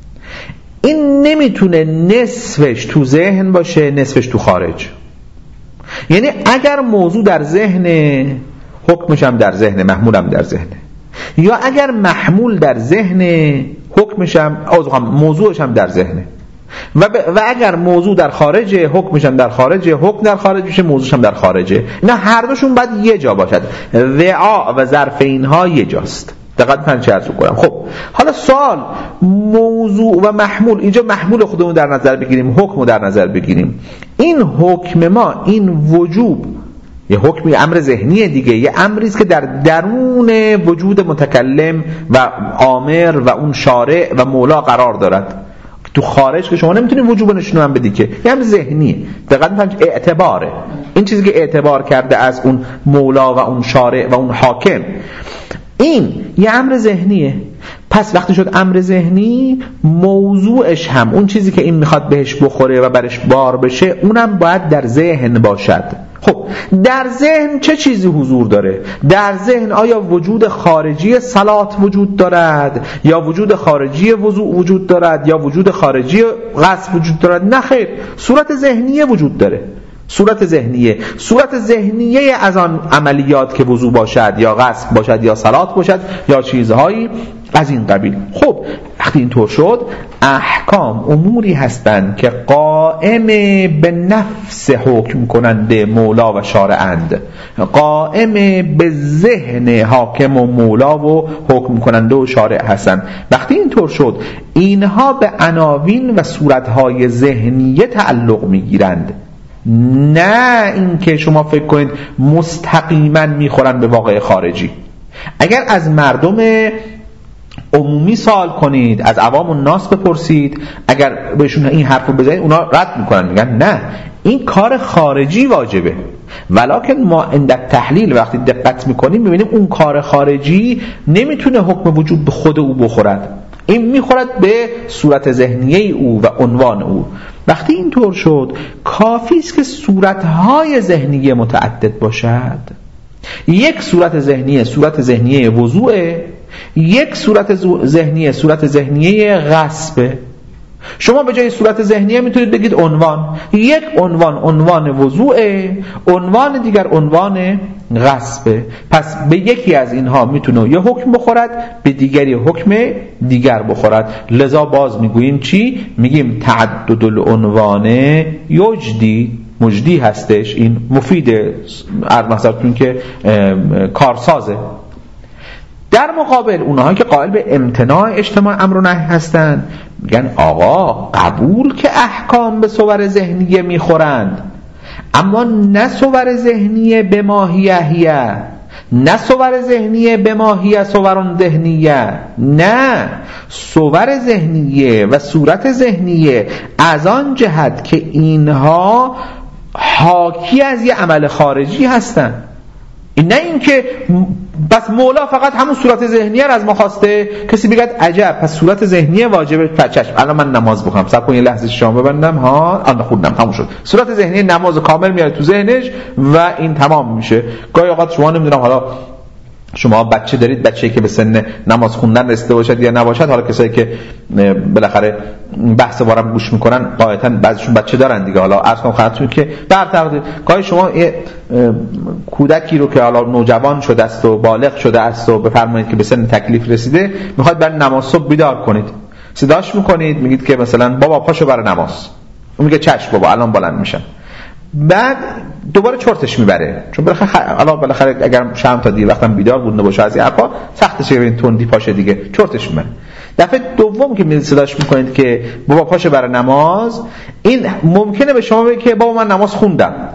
این نمیتونه نصفش تو ذهن باشه نصفش تو خارج. یعنی اگر موضوع در ذهن، حکمش هم در ذهن، محمول هم در ذهن، یا اگر محمول در ذهن، حکمش هم موضوعش هم در ذهنه، و, ب... و اگر موضوع در خارجه، حکمش هم در خارجه، حکم در خارج میشه، موضوعش هم در خارجه. نه، هر دوشون باید یه جا باشد، وعاء و ظرف اینها یه جاست. دقت کنید چه عرض کنم. خب حالا سوال، موضوع و محمول، اینجا محمول خودمون در نظر بگیریم، حکم رو در نظر بگیریم. این حکم ما، این وجوب، یه حکمی امر ذهنی دیگه، یه امری است که در درون وجود متکلم و آمر و اون شارع و مولا قرار دارد. تو خارج که شما نمیتونید وجوب نشون هم بدی، که یه امر ذهنیه. دقت کنید، اعتباره، این چیزی که اعتبار کرده از اون مولا و اون شارع و اون حاکم، این یه امر ذهنیه. پس وقتی شد امر ذهنی، موضوعش هم اون چیزی که این میخواد بهش بخوره و برش بار بشه، اونم باید در ذهن باشد. خب در ذهن چه چیزی حضور داره؟ در ذهن آیا وجود خارجی صلات وجود دارد، یا وجود خارجی وضوء وجود دارد، یا وجود خارجی غسل وجود دارد؟ نه خیر، صورت ذهنیه وجود داره. صورت ذهنیه صورت ذهنیه از آن عملیات که وضو باشد یا غسل باشد یا صلات باشد یا چیزهایی از این قبیل. خب وقتی اینطور شد، احکام اموری هستند که قائم به نفس حکم کننده مولا و شارعند، قائم به ذهن حاکم و مولا و حکم کننده و شارع هستند. وقتی اینطور شد، اینها به عناوین و صورتهای ذهنیه تعلق میگیرند، نه اینکه شما فکر کنید مستقیما میخورن به واقع خارجی. اگر از مردم عمومی سوال کنید، از عوام الناس بپرسید، اگر بهشون این حرفو بزنید، اونا رد میکنن، میگن نه، این کار خارجی واجبه. ولکن ما عند تحلیل وقتی دقت میکنیم میبینیم اون کار خارجی نمیتونه حکم وجود به خود او بخورد، این میخورد به صورت ذهنیه او و عنوان او. وقتی اینطور شد، کافی است که صورتهای ذهنیه متعدد باشد. یک صورت ذهنیه صورت ذهنیه وضوعه، یک صورت ذهنیه صورت ذهنیه غصبه. شما به جای صورت ذهنیه میتونید بگید عنوان، یک عنوان عنوان وضوعه، عنوان دیگر عنوان غصبه. پس به یکی از اینها میتونه یه حکم بخورد، به دیگری حکم دیگر بخورد. لذا باز میگوییم چی؟ میگیم تعدد العنوان یجدی، مجدی هستش، این مفیده مثلا که کارسازه. در مقابل اونها که قائل به امتناع اجتماع امر و نهی هستند، میگن آقا قبول که احکام به صور ذهنیه میخورند، اما نه صور ذهنیه به ماهیه، نه صور ذهنیه به ماهیه صورون ذهنیه، نه صور ذهنیه و صورت ذهنیه از آن جهت که اینها حاکی از یه عمل خارجی هستند. نه اینکه بس مولا فقط همون صورت ذهنیه رو از ما خواسته، کسی بگه عجب پس صورت ذهنیه واجبه، چشم الان من نماز بخونم، صبر کن یه لحظه شام ببندم، ها الان خوندم تموم شد. صورت ذهنیه نماز کامل میاره تو ذهنش و این تمام میشه. گاهی اوقات شما نمیدونم، حالا شما بچه دارید، بچه‌ای که به سن نماز خوندن رسیده باشد یا نباشد، حالا کسایی که بالاخره بحث وارم گوش میکنن غالبا بعضیشون بچه دارن دیگه، حالا عرض کنم خدمتتون که در تقدیر گاهی شما کودکی رو که حالا نوجوان شده است و بالغ شده است و بفرمایید که به سن تکلیف رسیده، میخواید برای نماز صبح بیدار کنید، صداش میکنید، میگید که مثلا بابا پاشو برای نماز، اون میگه چشم بابا الان بلند میشم، بعد دوباره چرتش میبره، چون بالاخره الان بالاخره اگر شام تا دیر وقتم بیدار بوده باشه از این حرفا سختشه این تندی پاشه دیگه، چرتش میبره. دفعه دوم که میاد صداش میکنید که بابا پاشه برای نماز، این ممکنه به شما بگه که بابا من نماز خوندم، دروغ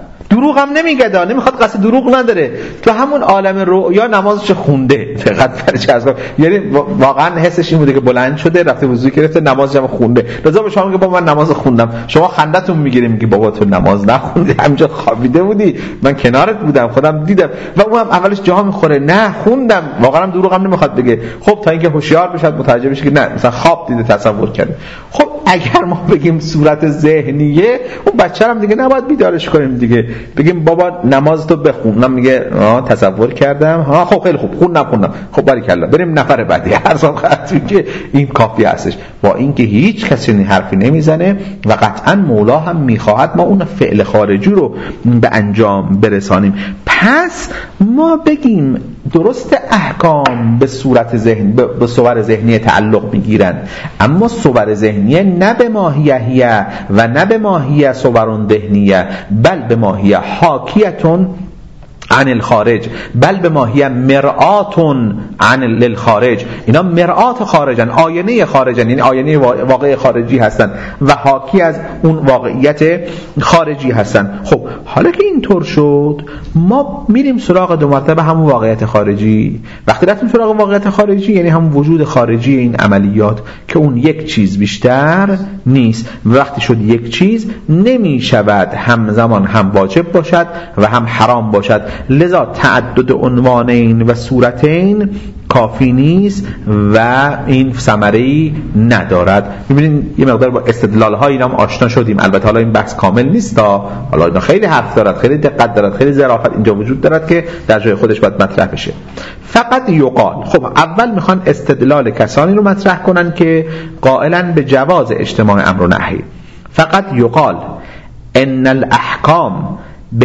دروغ هم نمیگه، نمیخواد قصد دروغ نداره، تو همون عالم رؤیا نمازش خونده. دقت فرض از یعنی واقعا حسش این بوده که بلند شده رفته وضو گرفته نمازش هم خونده. لذا به شما میگه بابا من نماز خوندم، شما خندتون میگیره میگه بابا تو نماز نخوندی، همینجا خوابیده بودی، من کنارت بودم خودم دیدم. و اونم اولش جا میخوره نه خوندم، واقعا هم دروغ هم نمیخواد بگه. خب تا اینکه هوشیار بشه متوجه بشه که نه مثلا خواب دیده تصور کرده. خب اگر ما بگیم صورت ذهنیه، اون بچه هم دیگه نباید بیدارش کنیم دیگه، بگیم بابا نماز تو بخون، من میگه آها تصور کردم، ها خب خیلی خوب خوندم خوندم خب باریکلا بریم نفر بعدی. هر سال خاطری که این کافی هستش، با اینکه هیچ کسی این حرفی نمیزنه و قطعا مولا هم میخواهد ما اون فعل خارجی رو به انجام برسانیم. پس ما بگیم درست احکام به صورت ذهن به صور ذهنی تعلق میگیرن، اما صور ذهنیه نه به ماهیه و نه به ماهیه صورون ذهنیه، بل به ماهیه حاکیتون عن الخارج، بل به ماهیه مرآتون عن الخارج. اینا مرآت خارجن، آینه خارجن، یعنی آینه واقع خارجی هستن و حاکی از اون واقعیت خارجی هستن. خب حالا که اینطور شد، ما میریم سراغ دو مرتبه همون واقعیت خارجی. وقتی رفتیم سراغ واقعیت خارجی یعنی همون وجود خارجی این عملیات که اون یک چیز بیشتر نیست. وقتی شد یک چیز نمیشود همزمان هم واجب باشد و هم حرام باشد، لذا تعدد عنوانین و صورتین کافی نیست و این ثمره‌ای ندارد. می‌بینید یه مقدار با استدلال‌های اینا هم آشنا شدیم. البته حالا این بحث کامل نیست، حالا اینا خیلی حرف دارد، خیلی دقت دارد، خیلی ظرافت اینجا وجود دارد که در جای خودش باید مطرح بشه. فقط یقال، خب اول میخوان استدلال کسانی رو مطرح کنن که قائلن به جواز اجتماع امر و نهی. فقط یقال ان الاحکام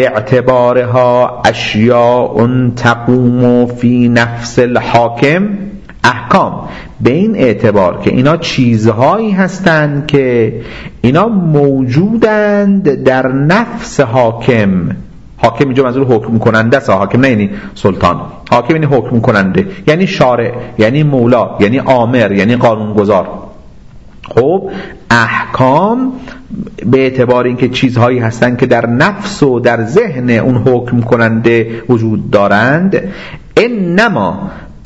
باعتبارها اشیاء تقوم فی نفس الحاکم. احکام به این اعتبار که اینا چیزهایی هستند که اینا موجودند در نفس حاکم. حاکم اینجا منظور حکم کننده است، حاکم نه یعنی سلطان، حاکم یعنی حکم کننده، یعنی شارع، یعنی مولا، یعنی آمر، یعنی قانونگذار. خب احکام به اعتبار اینکه چیزهایی هستند که در نفس و در ذهن اون حکم کننده وجود دارند، انما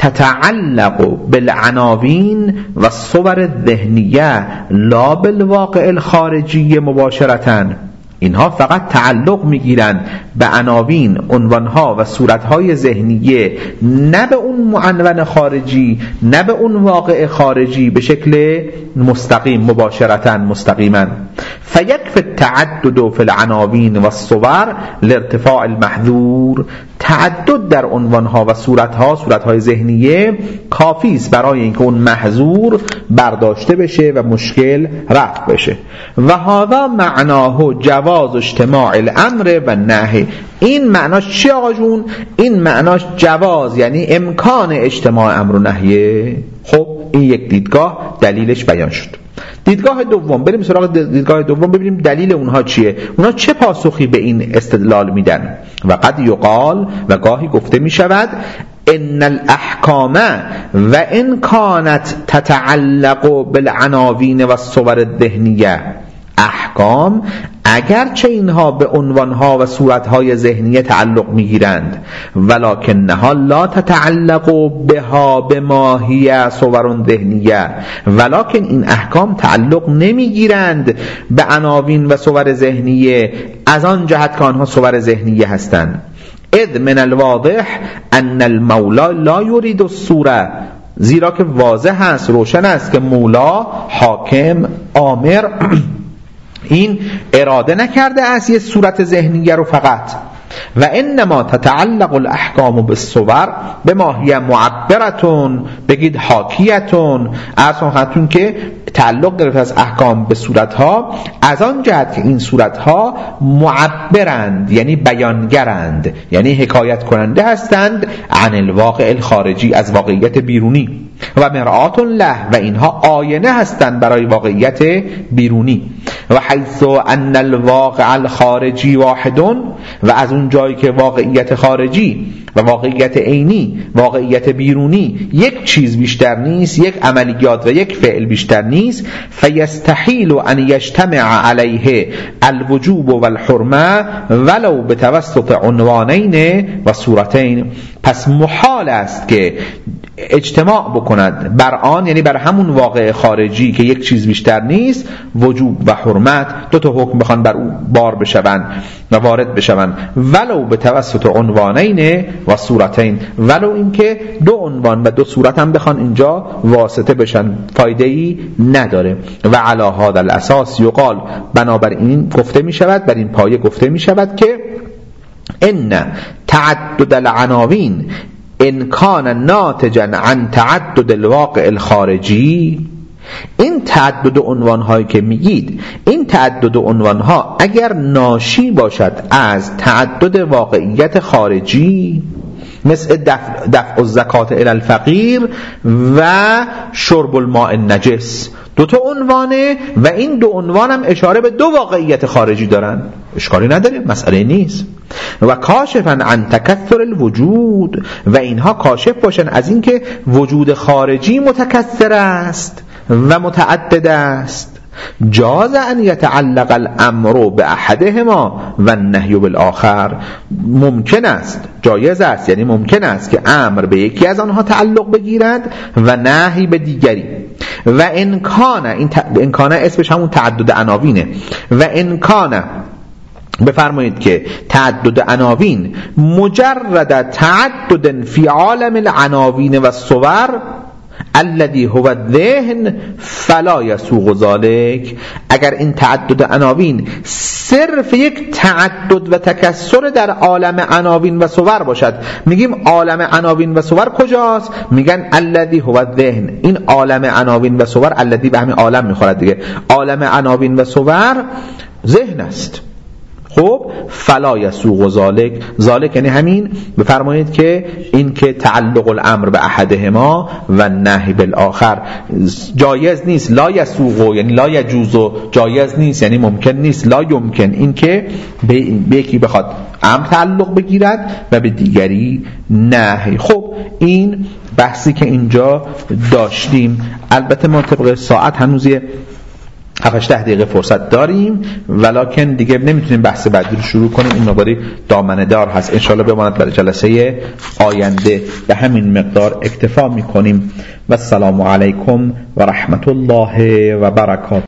تتعلق بالعناوین و الصور الذهنیه لا بالواقع الخارجی مباشرةً. اینها فقط تعلق میگیرن به عناوین، عنوانها و صورتهای ذهنیه، نه به اون معنون خارجی، نه به اون واقع خارجی به شکل مستقیم مباشرتاً مستقیما. فیکفی التعدد فی العناوین و الصور لارتفاع المحذور. تعدد در عنوانها و صورتها، صورتهای ذهنیه کافی است برای اینکه اون محذور برداشته بشه و مشکل رفع بشه. و هذا معناه جواز اجتماع الامر و نهی. این معناش چی آقا جون؟ این معناش جواز یعنی امکان اجتماع امر و نهیه. خب این یک دیدگاه دلیلش بیان شد. دیدگاه دوم، بریم سراغ دیدگاه دوم ببینیم دلیل اونها چیه، اونها چه پاسخی به این استدلال میدن. و قد یقال، و گاهی گفته می شود، ان الاحکام و ان کانت تتعلق بالعناوین و الصور الذهنیه. احکام اگرچه اینها به عنوانها و صورتهای ذهنیه تعلق میگیرند، ولکنها لا تتعلق بها بماهیه صور ذهنیه، ولکن این احکام تعلق نمیگیرند به عناوین و صور ذهنیه از آن جهت که آنها صور ذهنیه هستند. اذ من الواضح ان المولا لا يريد الصوره. زیرا که واضح است، روشن است که مولا، حاکم، آمر این اراده نکرده است یه صورت ذهنیه رو فقط. و انما تتعلق الاحکام بالصور به ماهیه معبرتون، بگید حاکیتون، ارسان خطون که تعلق گرفت از احکام به صورتها از آن جهت که این صورتها معبرند یعنی بیانگرند، یعنی حکایت کننده هستند عن الواقع الخارجی، از واقعیت بیرونی. و مرآت له و اینها آینه هستند برای واقعیت بیرونی. و حیث ان الواقع الخارجی واحدون و از اون جایی که واقعیت خارجی و واقعیت عینی، واقعیت بیرونی یک چیز بیشتر نیست، یک عملیات و یک فعل بیشتر نیست، فیستحیل ان یجتمع علیه الوجوب والحرمه ولو بتوسط عنوانین و صورتین. پس محال است که اجتماع بکند بر آن، یعنی بر همون واقع خارجی که یک چیز بیشتر نیست، وجوب و حرمت، دو تا حکم بخوان بر او بار بشوند و وارد بشوند، ولو به توسط عنوانین و صورتین، ولو اینکه دو عنوان و دو صورت هم بخوان اینجا واسطه بشن، فایده ای نداره. و علی هذا الاساس یقال، بنابراین گفته می شود، بر این پایه گفته می شود که ان تعدد العناوین ان کان ناتجا عن تعدد الواقع الخارجی، این تعدد عنوان هایی که میگید، این تعدد عنوان ها اگر ناشی باشد از تعدد واقعیت خارجی، مثل دفع, دفع الزکات الی الفقیر و شرب الماء النجس، دو تا عنوانه و این دو عنوان هم اشاره به دو واقعیت خارجی دارن، اشکالی نداره، مسئله نیست. و کاشفا عن تکثر الوجود، و اینها کاشف باشن از اینکه وجود خارجی متکثر است و متعدد است. جاز ان یتعلق الامر باحدهما و النهی بالآخر، ممکن است، جایز است، یعنی ممکن است که امر به یکی از آنها تعلق بگیرد و نهی به دیگری. و انکانه، این انکانه اسمش همون تعدد عناوینه. و انکانه، بفرمایید که تعدد عناوین مجرد تعدد فی عالم العناوین و الصور الذي هو الذهن فلا يسوغ ذلك، اگر این تعدد عناوین صرف یک تعدد و تکثر در عالم عناوین و صور باشد، میگیم عالم عناوین و صور کجاست؟ میگن الذي هو الذهن. این عالم عناوین و صور، الذي به همین عالم میخورد دیگه، عالم عناوین و صور ذهن است. خب فلا یسوغ ذالک، ذالک یعنی همین، بفرمایید که این که تعلق الامر به احدهما و نهی بالآخر جایز نیست، لا یسوغ یعنی لا یجوز، جایز نیست یعنی ممکن نیست، لا یمکن، این که به یکی بخواد امر تعلق بگیرد و به دیگری نهی. خب این بحثی که اینجا داشتیم. البته ما طبق ساعت هنوز هفت ده دقیقه فرصت داریم، ولکن دیگه نمیتونیم بحث بعدی رو شروع کنیم، این مقداری دامنه دار هست، انشالله بماند برای جلسه آینده. به همین مقدار اکتفا میکنیم و السلام علیکم و رحمت الله و برکاته.